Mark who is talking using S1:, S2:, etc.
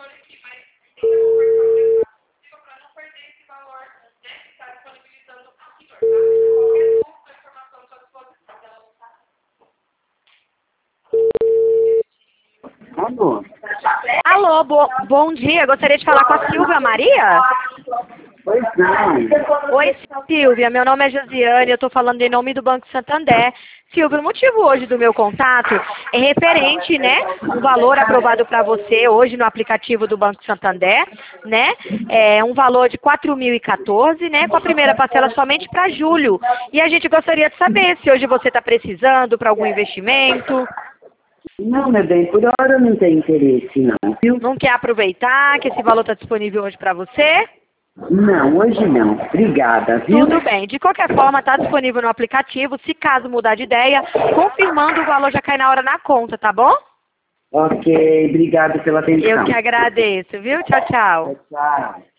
S1: Alô?
S2: Alô, bom dia. Gostaria de falar com a Silvia Maria?
S1: Pois não.
S2: Oi, Silvia. Meu nome é Josiane. Eu estou falando em nome do Banco Santander. Silvia, o motivo hoje do meu contato é referente, né, um valor aprovado para você hoje no aplicativo do Banco Santander, né, um valor de 4.014, né, com a primeira parcela somente para julho. E a gente gostaria de saber se hoje você está precisando para algum investimento.
S1: Não, meu bem, por hora não tem interesse, não, viu?
S2: Não quer aproveitar que esse valor está disponível hoje para você?
S1: Não, hoje não. Obrigada, viu?
S2: Tudo bem. De qualquer forma, está disponível no aplicativo. Se caso mudar de ideia, confirmando, o valor já cai na hora na conta, tá bom?
S1: Ok, obrigado pela atenção.
S2: Eu que agradeço, viu? Tchau, tchau.
S1: Tchau.